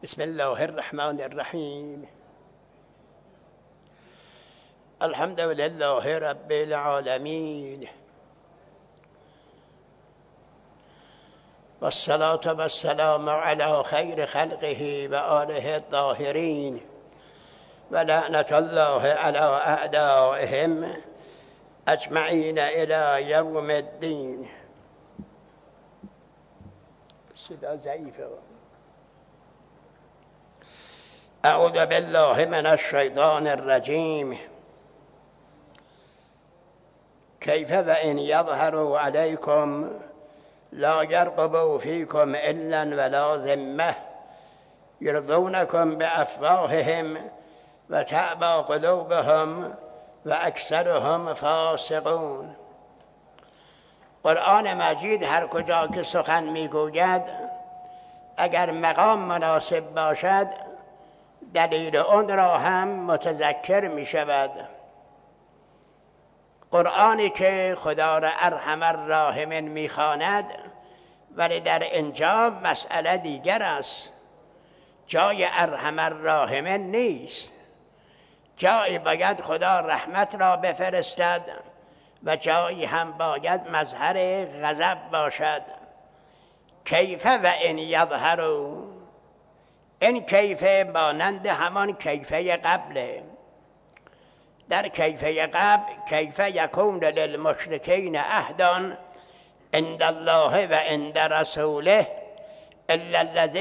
بسم الله الرحمن الرحیم. الحمد لله رب العالمین والصلاة والسلام على خیر خلقه و آله الطاهرین و لعنة الله على اعدائهم اجمعین الی یوم الدین. صدا ضعیفه. اعوذ بالله من الشیطان الرجیم. کیف و ان یظهروا علیکم لا یرقبوا فیکم الا ولا ذمه یرضونکم بافواههم و تأبی قلوبهم و اکثرهم فاسقون. قرآن مجید هر کجا که سخن میگوید اگر مقام مناسب باشد دلیل آن را هم متذکر می شود. قرآنی که خدا را ارحم الراحمین می خواند، ولی در اینجا مسئله دیگر است. جای ارحم الراحمین نیست. جایی باید خدا رحمت را بفرستد و جایی هم باید مظهر غضب باشد. کیف و ان یظهروا، این کیفه مانند همان کیفه قبله. در کیفه قبل کیف یکون للمشرکین عهد عند الله و عند رسوله الا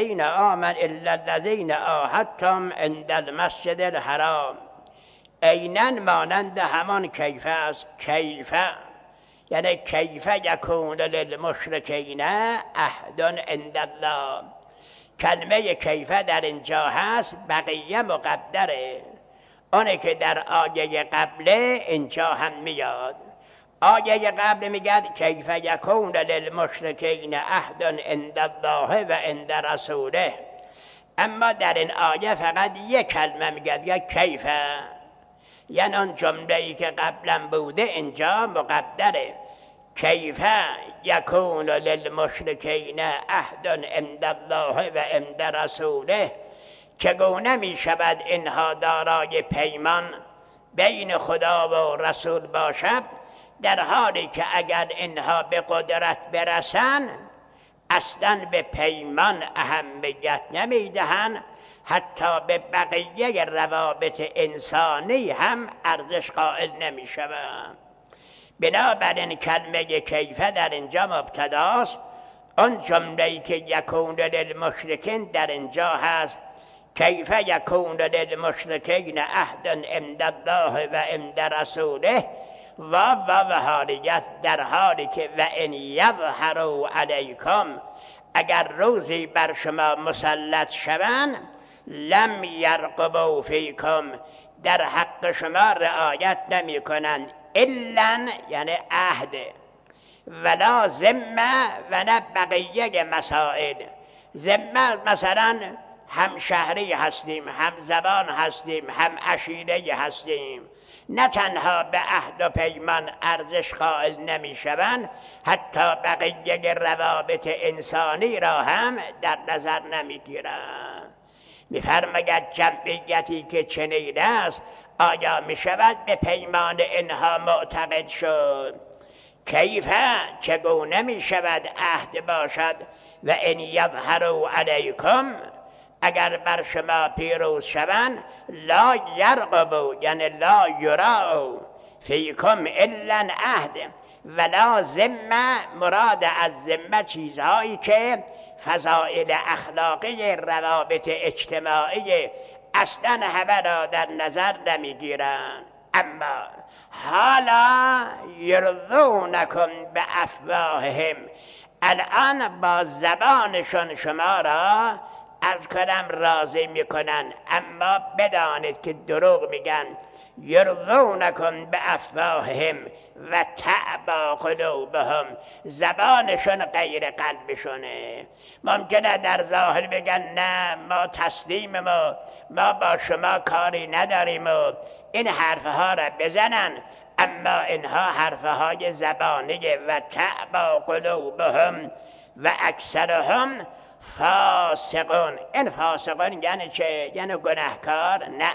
الذین عاهدتم عند المسجد الحرام. عیناً مانند همان کیفه است. کیفه یعنی کیف یکون للمشرکین عهد عند الله. کلمه کیفه در اینجا هست، بقیه مقدره. آنه که در آیه قبله اینجا هم میاد. آیه قبل میگد کیف یکون للمشرکین عهد عند الله و عند رسوله، اما در این آیه فقط یک کلمه میگد یا کیفه، یعنی آن جمله‌ای که قبلا بوده اینجا مقدره. کیف یکون للمشرکین عهد عند الله و عند رسوله، چگونه می شود اینها دارای پیمان بین خدا و رسول باشد، در حالی که اگر اینها به قدرت برسن اصلا به پیمان اهمیت نمی دهند، حتی به بقیه روابط انسانی هم ارزش قائل نمی شوند. بنابراین کلمه کیفه در اینجا مبتداست. آن جمله‌ای که یکون للمشرکین در اینجا هست، کیف یکون للمشرکین عهد عند الله و عند رسوله، و حالیت در حالی که و ان یظهروا علیکم، اگر روزی بر شما مسلط شوند، لم یرقبوا فیکم، در حق شما رعایت نمی کنند، الا یعنی عهد، ولا ذمه و نه بقیه مسائل. ذمه مثلا هم شهری هستیم، هم زبان هستیم، هم عشیره هستیم، نه تنها به عهد و پیمان ارزش قائل نمی شوند، حتی بقیه روابط انسانی را هم در نظر نمی گیرند. می فرماید جمعیتی که چنین است آیا می شود به پیمان اینها معتقد شد؟ کیفه چگونه می شود عهد باشد و ان یظهروا علیکم، اگر بر شما پیروز شوند، لا یرقبوا یعنی لا یراء فیکم الا عهد ولا ذمه. مراد از ذمه چیزهایی که فضائل اخلاقی روابط اجتماعی اصلا همه را در نظر نمیگیرند. اما حالا یرضونکم بافواههم، الان با زبانشون شما را از کنم راضی میکنن، اما بدانید که دروغ میگن. یرضونکم بافواههم و تأبی قلوبهم، زبانشون غیر قلبشونه. ممکنه در ظاهر بگن نه ما تسلیم، ما با شما کاری نداریم و این حرفها را بزنن، اما اینها حرفهای زبانیه. و تأبی قلوبهم و اکثرهم فاسقون. این فاسقون یعنی چه؟ یعنی گناهکار؟ نه.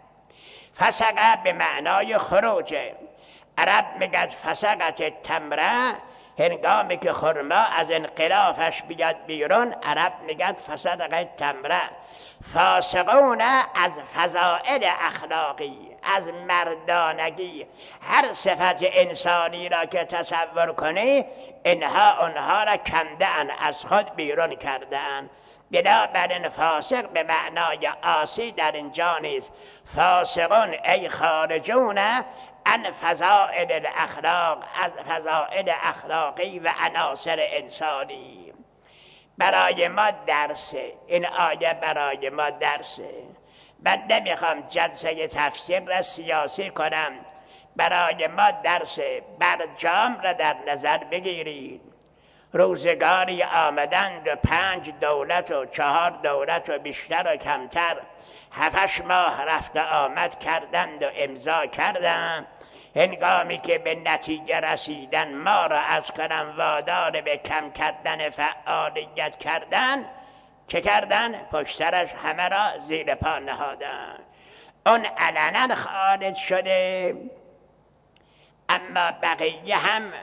فسقه به معنای خروجه. عرب میگد فسقت تمره، هنگامی که خرما از انقلافش بیاد بیرون عرب میگد فسقت تمره. فاسقون از فضائل اخلاقی، از مردانگی، هر صفت انسانی را که تصور کنی اونها را کنده‌اند، از خود بیرون کرده‌اند. بنابراین فاسق به معنای عاصی در اینجا نیست. فاسقون ای خارجون عن فضائل الاخلاق، از فضائل اخلاقی و عناصر انسانی. برای ما درسه این آیه، برای ما درسه. من نمیخوام جلسه تفسیر را سیاسی کنم، برای ما درسه. برجام را در نظر بگیرید. روزگاری آمدند و 5 دولت و 4 دولت و بیشتر و کمتر 7 ماه رفت آمد کردند و امضا کردند. هنگامی که به نتیجه رسیدن ما را از کنم وادار به کم کردن فعالیت کردن، چه کردن؟ پشترش همه را زیر پا نهادن. اون علنا خارج شده، اما بقیه هم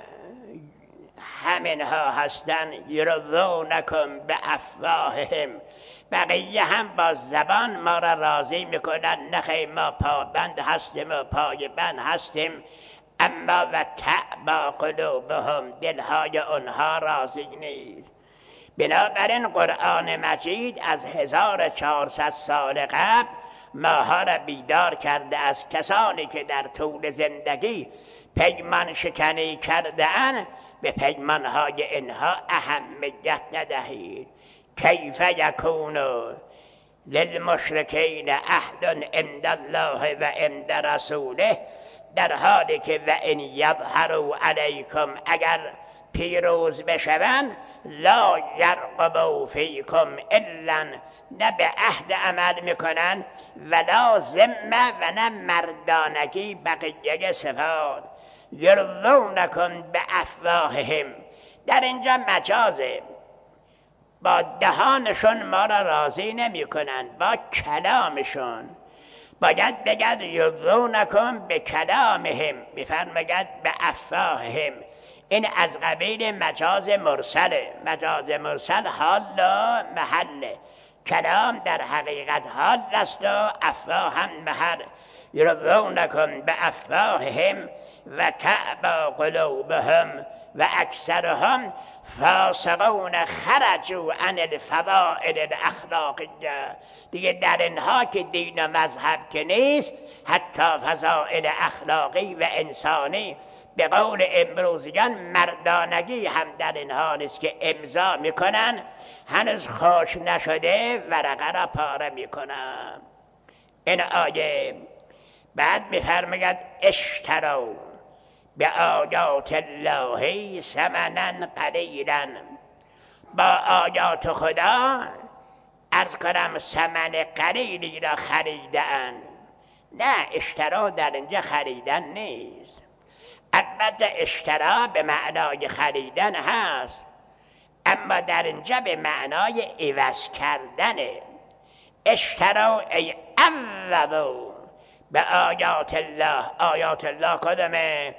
همینها هستن. یرضونکم به افواههم، بقیه هم با زبان ما را راضی میکنن. نخیر ما پابند هستیم و پایبند هستیم، اما و تعبا قلوبهم، دلهای اونها راضی نیست. بنابراین قرآن مجید از 1400 سال قبل ماها را بیدار کرده از کسانی که در طول زندگی پیمان شکنی کرده اند، به پیمانهای اینها اهمیت ندهید. کیف یکون للمشرکین عهد عند الله و عند رسوله، در حالی که و ان یظهروا علیکم، اگر پیروز بشوند، لا یرقبوا فیکم الا، نه به عهد عمل میکنن ولا ذمه و نه مردانگی بقیه صفات. یرضونکم به افواههم، در اینجا مجازه. با دهانشون ما را راضی نمی کنن، با کلامشون. باید بگد یرضونکم به کلامهم، میفرماید به افواههم. این از قبیل مجاز مرسله. مجاز مرسل حال و محله. کلام در حقیقت حال است و افواه هم محل. یرضونکم به افواههم و تعبا قلوبهم و اکثرهم فاسقون خرجوا عن الفضائل الاخلاقیه. دیگه در اینها که دین و مذهب که نیست، حتی فضائل اخلاقی و انسانی، به قول امروزیان مردانگی هم در اینها نیست که امضا میکنن، هنوز خوش نشده ورقه را پاره میکنن. این آیه بعد میفرماید اشتروا به آیات الله ثمنا قلیلا، با آیات خدا عرض کنم ثمن قلیلی را خریدن. نه، اشترا در اینجا خریدن نیست. البته اشترا به معنای خریدن هست، اما در اینجا به معنای عوض کردنه. اشترا ای عوضو به آیات الله. آیات الله کدامه؟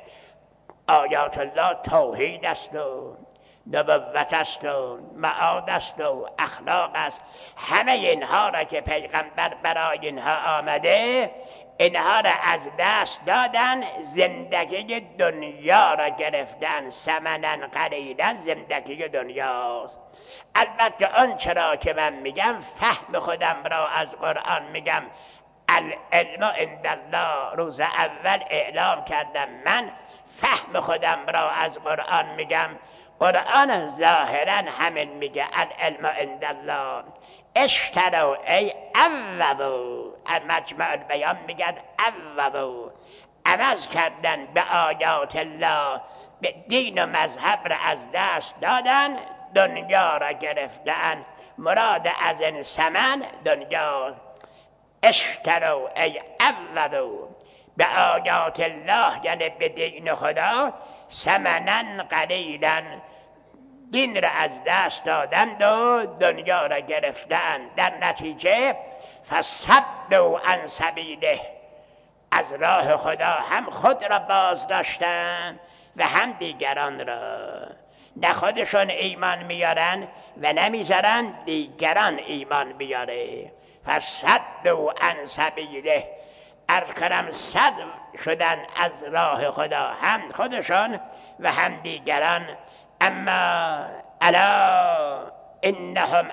آیات الله توحید است و نبوت است و معاد است و اخلاق است. همه اینها را که پیغمبر برای اینها آمده، اینها را از دست دادن، زندگی دنیا را گرفتن. ثمنا قلیلا، زندگی دنیاست. البته آن چرا که من میگم فهم خودم را از قرآن میگم. العلم عند الله، روز اول اعلام کردم من فهم خودم را از قرآن میگم. قرآن ظاهرا همین میگه العلم عند الله. اشتروا ای عوضوا، مجمع البیان میگه عوضوا، عوض کردن به آیات الله، به دین و مذهب را از دست دادن، دنیا را گرفتن. مراد از این ثمن دنیا. اشتروا ای عوضوا به آیات الله، یعنی به دین خدا، ثمنا قلیلا، دین را از دست دادند و دنیا را گرفتند. در نتیجه فصدوا عن سبیله، از راه خدا هم خود را باز داشتند و هم دیگران را. نه خودشون ایمان میارن و نمیذارن دیگران ایمان بیاره. فصدوا عن سبیله، عرض کنم صد شدن از راه خدا، هم خودشون و هم دیگران. اما الا انهم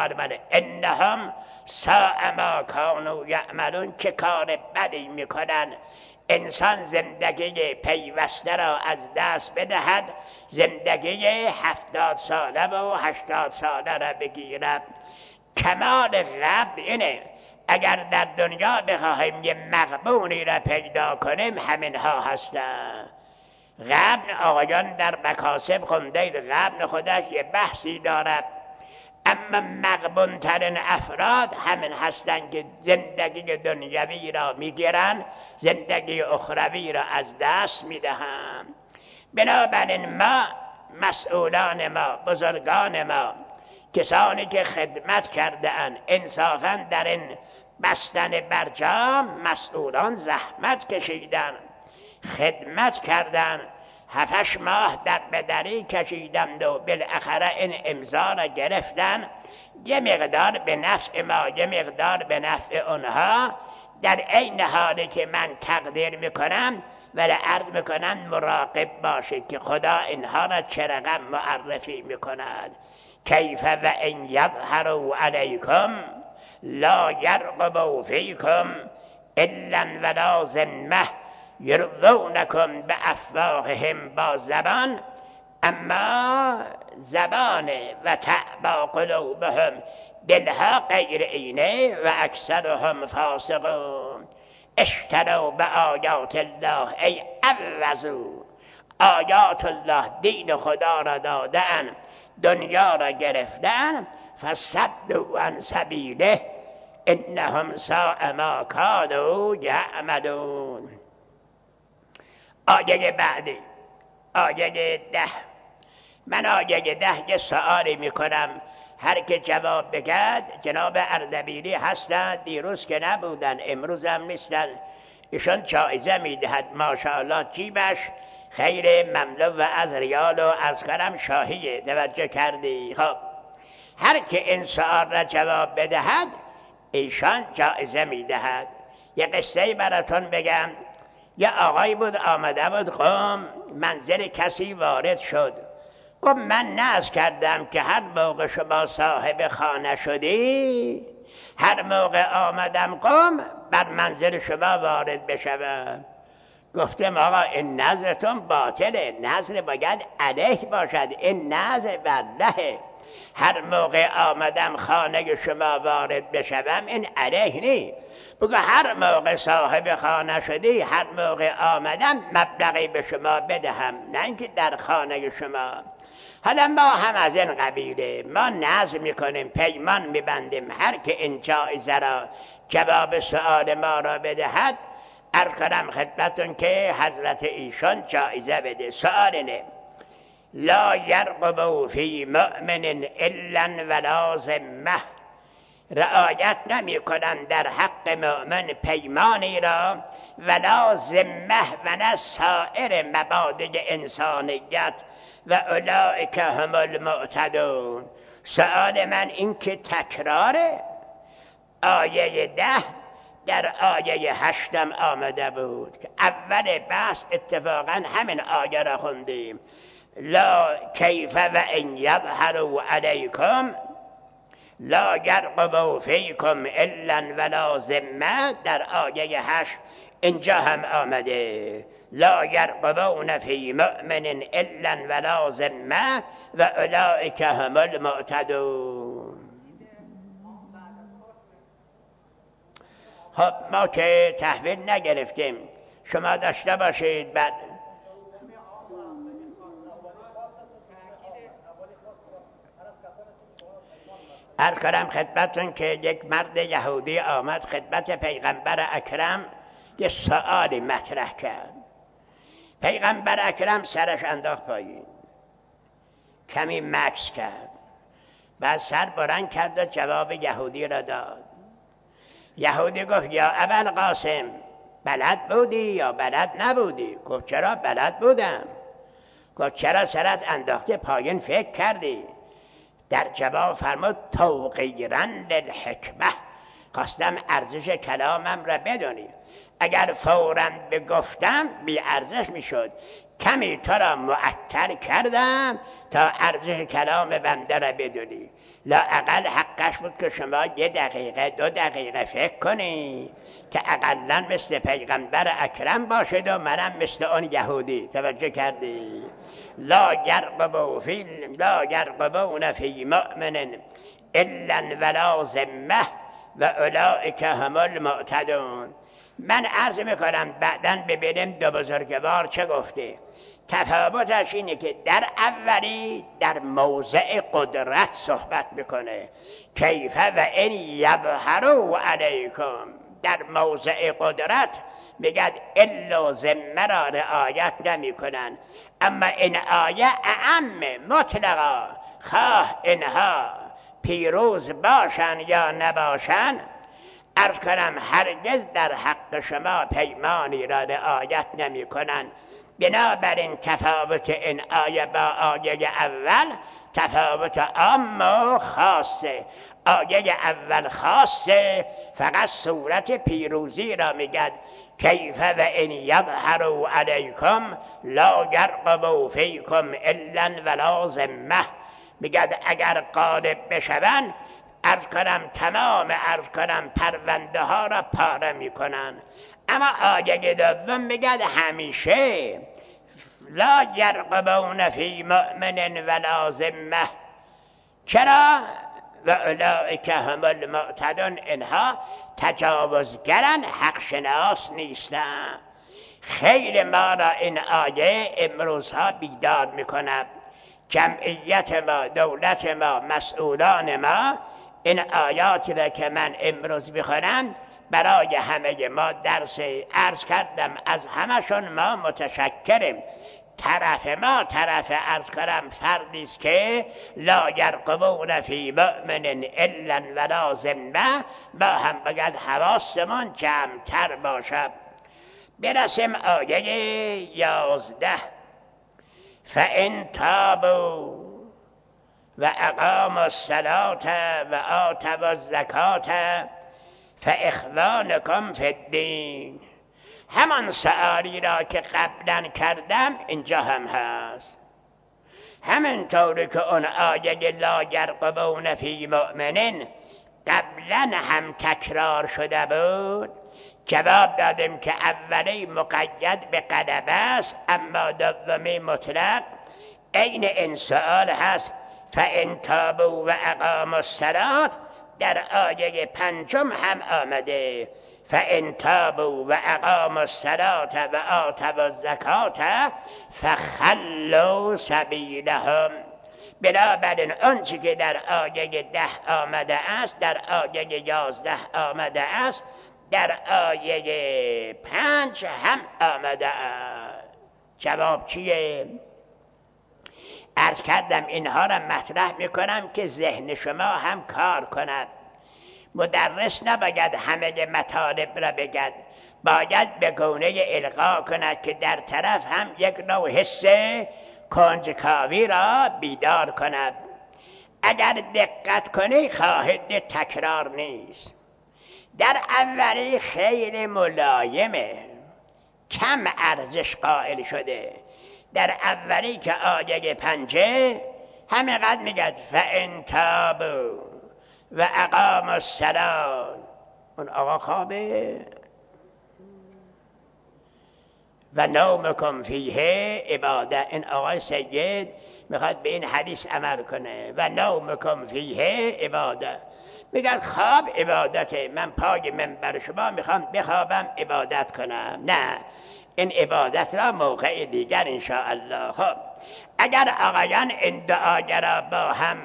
انهم ساء ما کانوا یعملون، چه کار بدی میکنن. انسان زندگی پیوسته را از دست بدهد، زندگی 70 ساله و 80 ساله را بگیرد. کمال غبن اینه، اگر در دنیا بخواهیم یه مغبونی را پیدا کنیم همینها هستند. غبن، آقایان در مکاسب خوندید، غبن خودش یه بحثی دارد، اما مغبون ترین افراد همین هستند که زندگی دنیوی را میگیرن، زندگی اخروی را از دست میدهند. بنابراین ما مسئولان ما، بزرگان ما، کسانی که خدمت کرده اند، انصافا در این بستن برجام مسئولان زحمت کشیدن، خدمت کردن، 7 ماه در بدری کشیدند و بالاخره این امضا را گرفتن. یه مقدار به نفع ما، یه مقدار به نفع اونها. در عین حالی که من تقدیر میکنم ولی عرض میکنم مراقب باشید که خدا اینها را چه رقم معرفی میکند. کیف و ان یظهروا علیکم لا یرقبوا فیکم الا ولا ذمه یرضونکم بافواههم، با زبان، اما زبان و تعبا قلوبهم، دلها غیر اینه و اکثرهم فاسقون. اشتروا بآیات الله، ای عوضوا آیات الله، دین خدا را دادن، دنیا را گرفتن. فصدوا عن سبیله انهم ساء ما کانوا یعملون. آیه بعدی، آیه 10. من آیه 10 یه سؤالی میکنم، هر که جواب بگد. جناب اردبیلی هستند، دیروز که نبودن، امروز هم نیستن. ایشان جایزه میدهد، ماشاءالله جیبش خیر مملو و از ریال و از کرم شاهیه. توجه کردی؟ خب هر که این سؤال را جواب بدهد ایشان جایزه میدهد. یه قصه براتون بگم. یه آقای بود آمده بود قم، منزل کسی وارد شد. گفت من ناز کردم که هر موقع شما صاحب خانه شدی، هر موقع آمدم قم بر منزل شما وارد بشوم. گفتم آقا این نظرتون باطله، نظر باید علیه باشد، این نظر بر لهه. هر موقع آمدم خانه شما وارد بشوم این علیه نی. بگو هر موقع صاحب خانه شدی، هر موقع آمدم مبلغی به شما بدهم، نه اینکه در خانه شما. حالا ما هم از این قبیله، ما نظر میکنیم، پیمان میبندیم، هر که این جایزه را جواب سؤال ما را بدهد، عرض کنم خدمتون که حضرت ایشان جایزه بده. سؤال اینه: لا یرقبوا فی مؤمن الا ولا ذمه، رعایت نمی کنند در حق مؤمن پیمانی را، ولا ذمه و نه سایر مبادئ انسانیت، و اولئک هم المعتدون. سؤال من این که تکراره آیه 10 در آیه 8 آمده بود که اول بحث اتفاقا همین آیه را خوندیم. لا کیف و ان یظهروا علیکم لا یرقبوا فیکم الا ولا ذمه، در آیه 8 اینجا هم آمده لا یرقبون فی مؤمن الا ولا ذمه و اولئک هم المعتدون. خب ما که تحویل نگرفتیم، شما داشته باشید. بعد عرض کنم خدمتون که یک مرد یهودی آمد خدمت پیغمبر اکرم، یه سؤالی مطرح کرد. پیغمبر اکرم سرش انداخت پایین. کمی مکث کرد، بعد سر بلند کرد و جواب یهودی را داد. یهودی گفت یا ابوالقاسم بلد بودی یا بلد نبودی؟ گفت چرا بلد بودم. گفت چرا سرت انداخته پایین فکر کردی؟ در جواب فرمود توقیرا للحکمه، خواستم ارزش کلامم را بدونی، اگر فوراً بگفتم بی ارزش میشد، کمی تو را معطل کردم تا ارزش کلام بنده را بدونی. لااقل حقش بود که شما 1 دقیقه 2 دقیقه فکر کنی که اقلا مثل پیغمبر اکرم باشد و منم مثل اون یهودی. توجه کردی؟ لا یرقبون فی مؤمن الا ولا ذمه و اولئک هم المعتدون. من عرض میکنم بعداً ببینیم دو بزرگوار چه گفته. تفاوتش اینه که در اولی در موضع قدرت صحبت میکنه، کیف و ان یظهروا علیکم. در موضع قدرت میگد الا ذمه را رعایت نمیکنن، اما این آیه اعم مطلقا، خواه اینها پیروز باشن یا نباشن، عرض کنم هرگز در حق شما پیمانی را رعایت نمی کنن. بنابراین تفاوت این آیه با آیه اول تفاوت عام و خاصه. آیه اول خاصه، فقط صورت پیروزی را میگد کیف و ان یظهروا علیکم لا یرقبوا فیکم الا ولا ذمه. میگد اگر غالب بشون تمام پرونده ها را پاره میکنن. اما آیه دوم میگد همیشه لا یرقبون فی مؤمن ولا ذمه. چرا؟ و اولئک هم المعتدون، اینها تجاوزگرن، حق شناس نیستن. خیلی ما را این آیه امروزها بیدار میکنه. جمعیت ما، دولت ما، مسئولان ما این آیاتی را که من امروز بخونم برای همه ما درس عرض کردم. از همشون ما متشکریم. طرف ما طرف عرض کردم فردی است که لا یرقبون فی مؤمن الا ولا ذمه. با هم بگد حواسمون جمع‌تر باشد. برسیم آیه 11. فإن تابوا و اقاموا الصلاة و آتوا الزکاة فاخوانکم فی الدین. همان سؤالی را که قبلا کردم اینجا هم هست. همینطوری که اون آیه لا یرقبون فی مؤمنین قبلا هم تکرار شده بود، جواب دادیم که اولی مقید به غلبه است، اما دومی مطلق. عین این سؤال هست فإن تابوا و اقاموا الصلاة، در آیه 5 هم آمده فإن تابوا و اقاموا الصلاة و آتوا الزکاة فخلوا سبیلهم. بنابراین آنچه که در آیه 10 آمده است در آیه 11 آمده است در آیه 5 هم آمده است. جواب چیه؟ عرض کردم اینها را مطرح میکنم که ذهن شما هم کار کند. مدرس نباید همه مطالب را بگد، باید به گونه القا کند که در طرف هم یک نوع حس کنجکاوی را بیدار کند. اگر دقت کنی خواهد تکرار نیست. در اولی خیلی ملایمه، کم ارزش قائل شده. در اولی که آیه 5 همینقدر میگد فإن تابوا و اقاموا الصلاة. اون آقا خوابه و نومکم فیه عباده. این آقای سید میخواد به این حدیث عمل کنه و نومکم فیه عباده. میگن خواب عبادته، من پای منبر شما میخوام بخوابم عبادت کنم. نه، این عبادت را موقع دیگر انشاءالله. خب اگر آقایان این دعاگه را با هم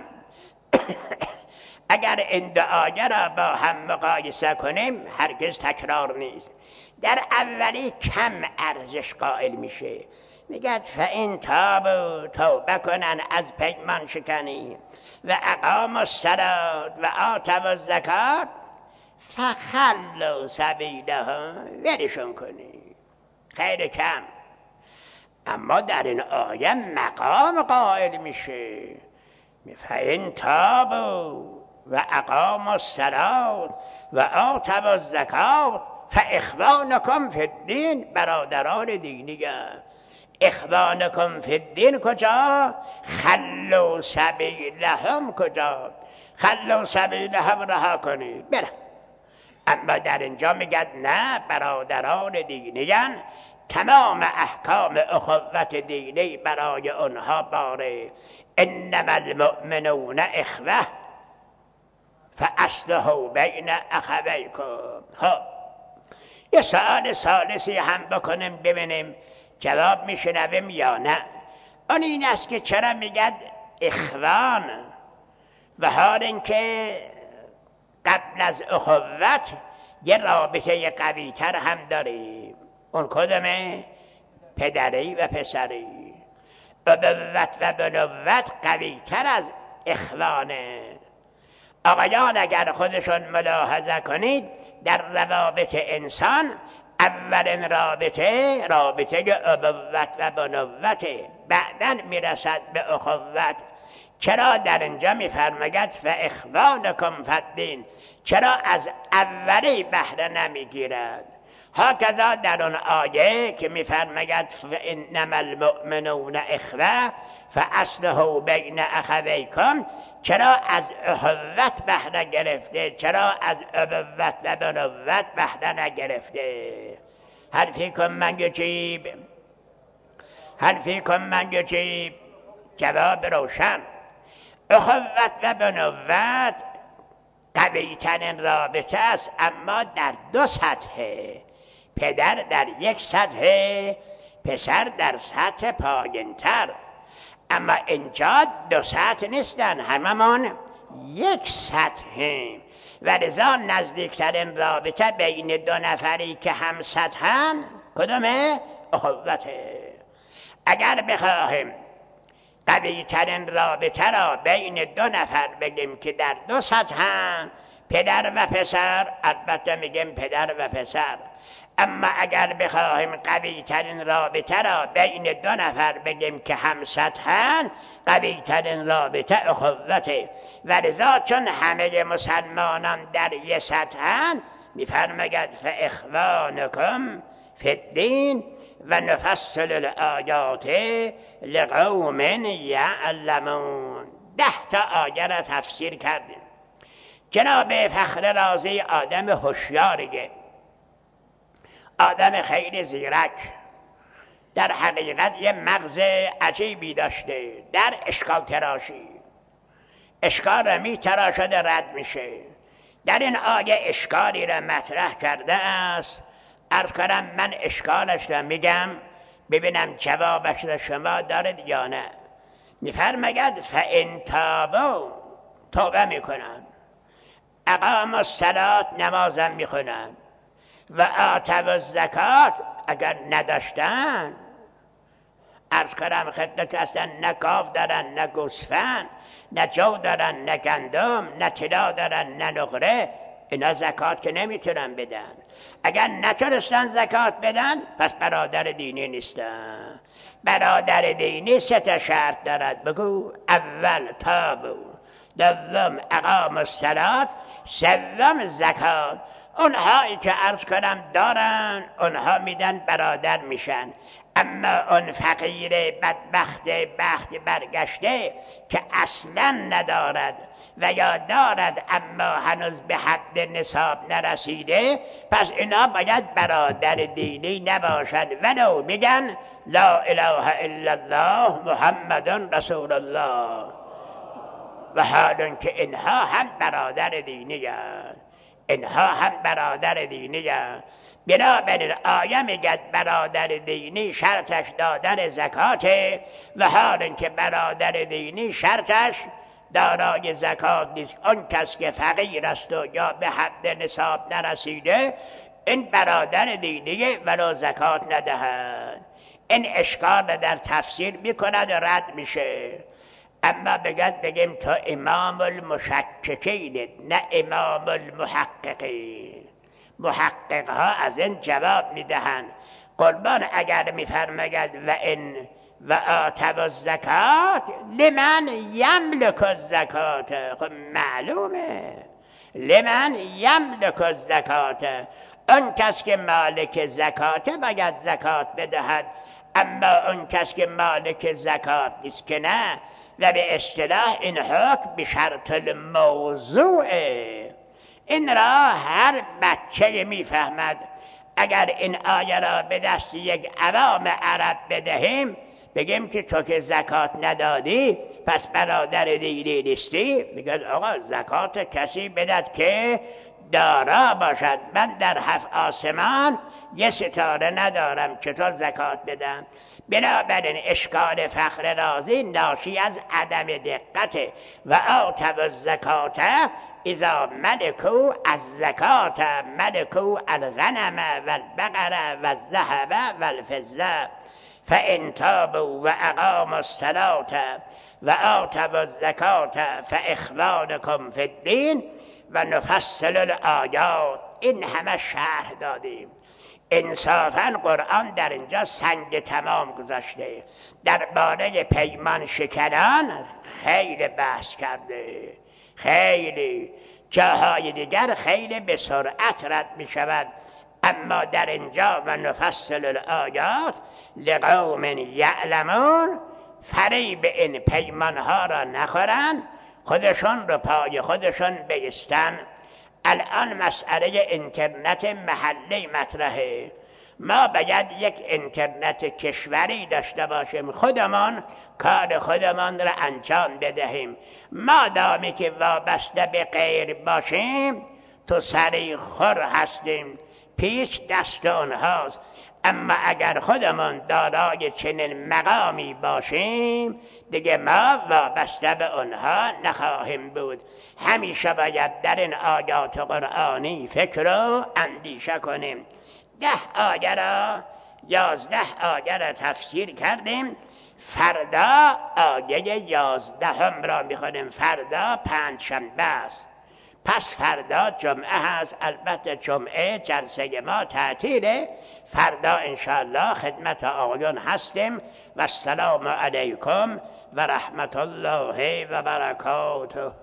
اگر این دعاگه را با هم مقایسه کنیم هرگز تکرار نیست. در اولی کم ارزش قائل میشه، میگد فإن تابوا توبه کنن از پیمان شکنی و اقاموا الصلاة و آتوا الزکات فخلوا سبیلهم ولشون کنی. خیلی کم، اما در این آیه مقام قائل میشه. فإن تابوا و اقاموا الصلاة و آتوا الزکات فاخوانکم فی الدین، برادران دینی. اخوانکم فی الدین کجا؟ خلوا سبیلهم کجا؟ خلوا سبیلهم رها کنید بره. اما در اینجا میگد نه، برادران دینی تمام احکام اخوت دینی برای اونها باره. انما المؤمنون اخوه فاصلحوا بین اخویکم. خب یه سوال ثالثی هم بکنیم ببینیم جواب میشنویم یا نه. اون این است که چرا میگد اخوان و حال اینکه قبل از اخوت یه رابطه قوی تر هم داریم. اون کدومه؟ پدری و پسری. ابوت و بنوت قوی تر از اخوانه. آقایان اگر خودشون ملاحظه کنید در روابط انسان اولین رابطه ابوت و بنوت، بعداً میرسد به اخوت. چرا در اینجا میفرماید فاخوانکم فی الدین؟ چرا از اولی بهره نمیگیرد؟ هکذا در اون آیه که میفرماید انما المؤمنون اخوه فاصلحوا بین اخویکم، چرا از اخوت بهره گرفته؟ چرا از ابوت و بنوت بهره نگرفته؟ هل فیکم من یجیب؟ هل فیکم من یجیب؟ جواب روشن. اخوت و بنوت قوی ترین رابطه است، اما در دو سطحه. پدر در یک سطح، پسر در سطح پایین‌تر. اما اینجا دو سطح نیستن، هممون یک سطحیم و لذا نزدیکترین رابطه بین دو نفری که هم سطحن کدومه؟ اخوته. اگر بخواهیم قوی ترین رابطه را بین دو نفر بگیم که در دو سطحن، پدر و پسر، البته میگیم پدر و پسر. اما اگر بخواهیم قوی ترین رابطه را بین دو نفر بگیم که هم سطحن، قوی ترین رابطه اخوته. و لذا چون همه مسلمانان در یک سطحن میفرماید فاخوانکم فی الدین و نفصل الآیات لقوم یعلمون. 10 تا آیه را تفسیر کردیم. جناب فخر رازی آدم هوشیاریه، آدم خیلی زیرک، در حقیقت یه مغز عجیبی داشته در اشکال تراشی. اشکال را می تراشد رد میشه. در این آیه اشکالی را مطرح کرده است. عرض کنم من اشکالش را میگم ببینم جوابش را شما دارید یا نه. میفرماید فإن تابوا، توبه میکنن، اقاموا الصلاة، نمازم میخونن، و آتوا الزکات، اگر نداشتن، عرض کنم خدمت اصلا نه گاو دارن، نه گوسفند، نه جو دارن، نه گندم، نه طلا دارن، نه نقره، اینا زکات که نمیتونن بدن. اگر نتونستن زکات بدن پس برادر دینی نیستن. برادر دینی 3 تا شرط دارد. بگو. اول تابو، دوم اقام الصلاة، سوم زکات. اونهایی که عرض کنم دارن اونها میدن، برادر میشن. اما اون فقیر بدبخت بخت برگشته که اصلا ندارد و یا دارد اما هنوز به حد نصاب نرسیده، پس اینا باید برادر دینی نباشد. ولو میگن لا اله الا الله محمد رسول الله، و حالون که اینها هم برادر دینی هستند، اینها هم برادر دینی هستند. بنابراین آیه میگه برادر دینی شرطش دادن زکاته، و حال که برادر دینی شرطش دارای زکات نیست. اون کس که فقیر است و یا به حد نصاب نرسیده، این برادر دینی ولو زکات ندهد. این اشکال در تفسیر میکند و رد میشه. اما بگیم تو امام المشککین نه امام المحققین. محقق ها از این جواب میدهند قربان اگر میفرماید و آتوا الزکات لمن یملک الزکات، خب معلومه لمن یملک الزکات، اون کس که مالک زکاته باید زکات بدهد، اما اون کس که مالک زکات نیست که نه. و به اصطلاح این حکم به شرط الموضوعه. این را هر بچه میفهمد. اگر این آیه را به دست یک عوام عرب بدهیم بگیم که تو که زکات ندادی پس برادر دیگری نیستی، میگه آقا زکات کسی بدهد که دارا باشد. من در 7 آسمان یه ستاره ندارم، چطور زکات بدم؟ بنابراین اشکال فخر رازی ناشی از عدم دقت. و آتوا الزکات اذا ملکوا الزکات ملکوا الغنم والبقر والذهب والفضه فإن تابوا وأقاموا الصلاة وآتوا الزکات فإخوانکم فی الدین و نفصل الآیات. این همه شرح دادیم. انصافاً قرآن در اینجا سنگ تمام گذاشته. درباره پیمان شکنان خیلی بحث کرده، خیلی جاهای دیگر خیلی به سرعت رد می شود، اما در اینجا و نفصل الآیات لقوم یعلمون، فریب این پیمانها را نخورن، خودشون رو پای خودشون بیستن. الان مسئله اینترنت محلی مطرحه. ما باید یک اینترنت کشوری داشته باشیم، خودمان کار خودمان را انجام بدهیم. مادامی که وابسته به غیر باشیم تو سری خور هستیم، پیش دست اونهاست. اما اگر خودمان دارای چنین مقامی باشیم دیگه ما وابسته به اونها نخواهیم بود. همیشه باید در این آیات قرآنی فکر و اندیشه کنیم. 10 آیه را 11 آیه را تفسیر کردیم. فردا آیه 11 را میخونیم. فردا پنجشنبه است، پس فردا جمعه هست. البته جمعه جلسه ما تعطیله. فردا انشاءالله خدمت آقایون هستیم. و السلام علیکم و رحمت الله و برکاته.